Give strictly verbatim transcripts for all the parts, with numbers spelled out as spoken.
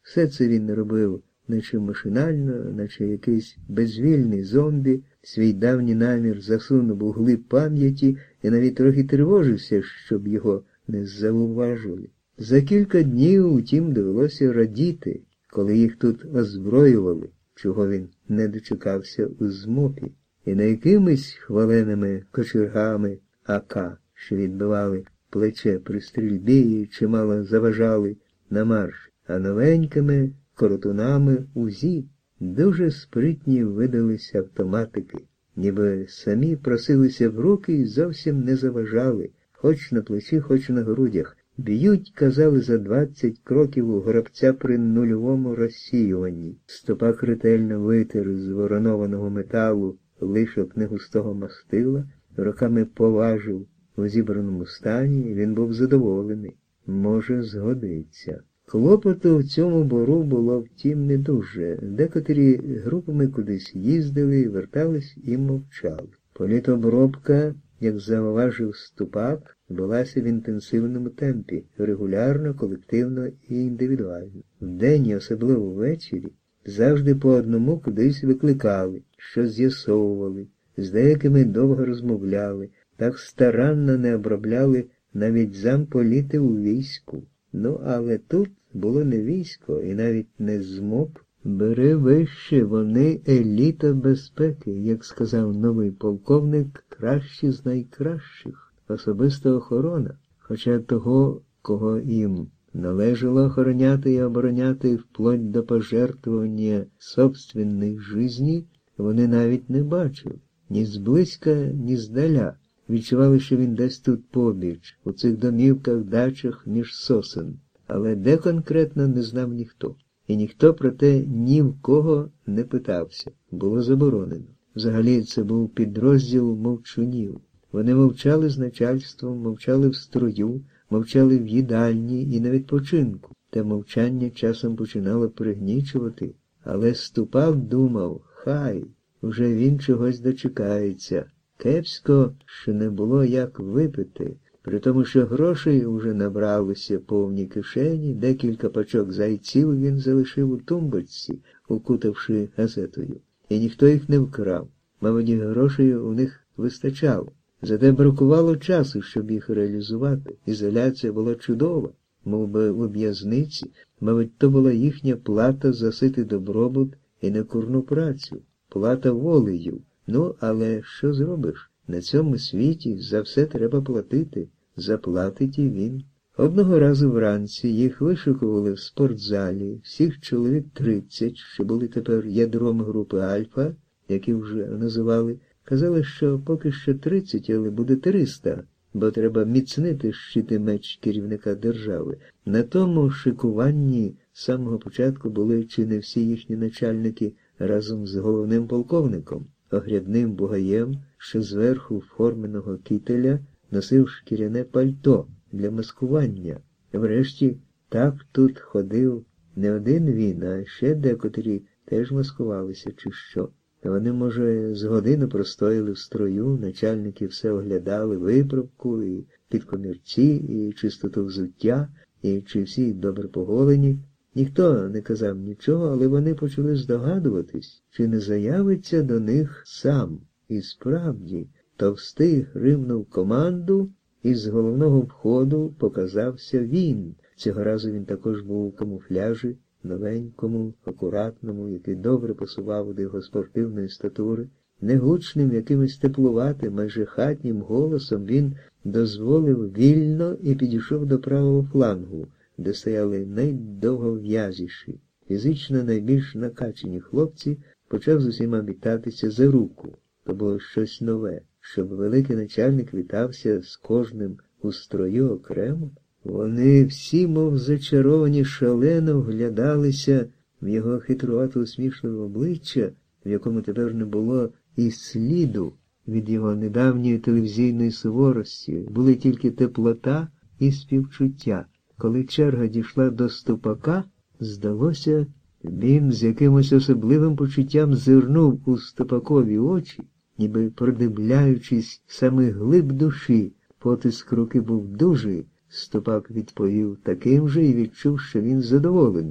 Все це він робив наче машинально, наче якийсь безвільний зомбі, свій давній намір засунув у глиб пам'яті і навіть трохи тривожився, щоб його не зауважили. За кілька днів, утім, довелося радіти, коли їх тут озброювали, чого він не дочекався у змопі, і не якимись хваленими кочергами А К, що відбивали плече при стрільбі і чимало заважали на марш, а новенькими коротунами УЗІ. Дуже спритні видалися автоматики, ніби самі просилися в руки і зовсім не заважали, хоч на плечі, хоч на грудях. Б'ють, казали, за двадцять кроків у горобця при нульовому розсіюванні. Стопак ретельно витер з воронованого металу лишок негустого мастила, руками поважив у зібраному стані, він був задоволений. Може, згодиться. Клопоту в цьому бору було, втім, не дуже. Декотрі групами кудись їздили, вертались і мовчали. Політобробка, як зауважив Ступак, велася в інтенсивному темпі, регулярно, колективно і індивідуально. Вдень, особливо ввечері, завжди по одному кудись викликали, що з'ясовували, з деякими довго розмовляли, так старанно не обробляли навіть замполіти у війську. Ну, але тут було не військо і навіть не ЗМОП. Бери вище, вони еліта безпеки, як сказав новий полковник, кращі з найкращих, особиста охорона. Хоча того, кого їм належало охороняти і обороняти вплоть до пожертвування собственних жизней, вони навіть не бачили. Ні зблизька, ні здаля. Відчували, що він десь тут побіч, у цих домівках, дачах між сосен. Але де конкретно, не знав ніхто. І ніхто про те ні в кого не питався. Було заборонено. Взагалі це був підрозділ мовчунів. Вони мовчали з начальством, мовчали в строю, мовчали в їдальні і на відпочинку. Те мовчання часом починало пригнічувати. Але Ступак думав, хай, уже він чогось дочекається. Кепсько, що не було як випити, при тому, що грошей уже набралося повні кишені, декілька пачок зайців він залишив у тумбочці, укутавши газетою. І ніхто їх не вкрав. Мабуть, грошей у них вистачало. Зате бракувало часу, щоб їх реалізувати. Ізоляція була чудова, мов би у в'язниці. Мабуть, то була їхня плата за ситий добробут і некурну працю. Плата волею. Ну, але що зробиш? На цьому світі за все треба платити. Заплатить і він. Одного разу вранці їх вишикували в спортзалі, всіх чоловік тридцять, що були тепер ядром групи Альфа, які вже називали. Казали, що поки що тридцять, але буде триста, бо треба міцнити щити меч керівника держави. На тому шикуванні з самого початку були чи не всі їхні начальники разом з головним полковником, огрядним бугаєм, що зверху форменого кітеля носив шкіряне пальто для маскування. Врешті так тут ходив не один він, а ще декотрі теж маскувалися чи що. Вони, може, з годину простояли в строю, начальники все оглядали, виправку, і підкомірці, і чистоту взуття, і чи всі добре поголені. Ніхто не казав нічого, але вони почали здогадуватись, чи не заявиться до них сам. І справді, товстий гримнув команду, і з головного входу показався він. Цього разу він також був у камуфляжі, новенькому, акуратному, який добре пасував до його спортивної статури. Негучним, якимось теплуватим, майже хатнім голосом він дозволив вільно і підійшов до правого флангу, де стояли найдовгов'язіші, фізично найбільш накачані хлопці, почав з усіма вітатися за руку. То було щось нове, щоб великий начальник вітався з кожним у строю окремо. Вони всі, мов зачаровані, шалено вглядалися в його хитрувато усмішливе обличчя, в якому тепер не було і сліду від його недавньої телевізійної суворості, були тільки теплота і співчуття. Коли черга дійшла до Ступака, здалося, він з якимось особливим почуттям зирнув у Ступакові очі, ніби продивляючись самих глиб душі. Потиск руки був дужий. Ступак відповів таким же і відчув, що він задоволений.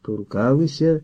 торкалися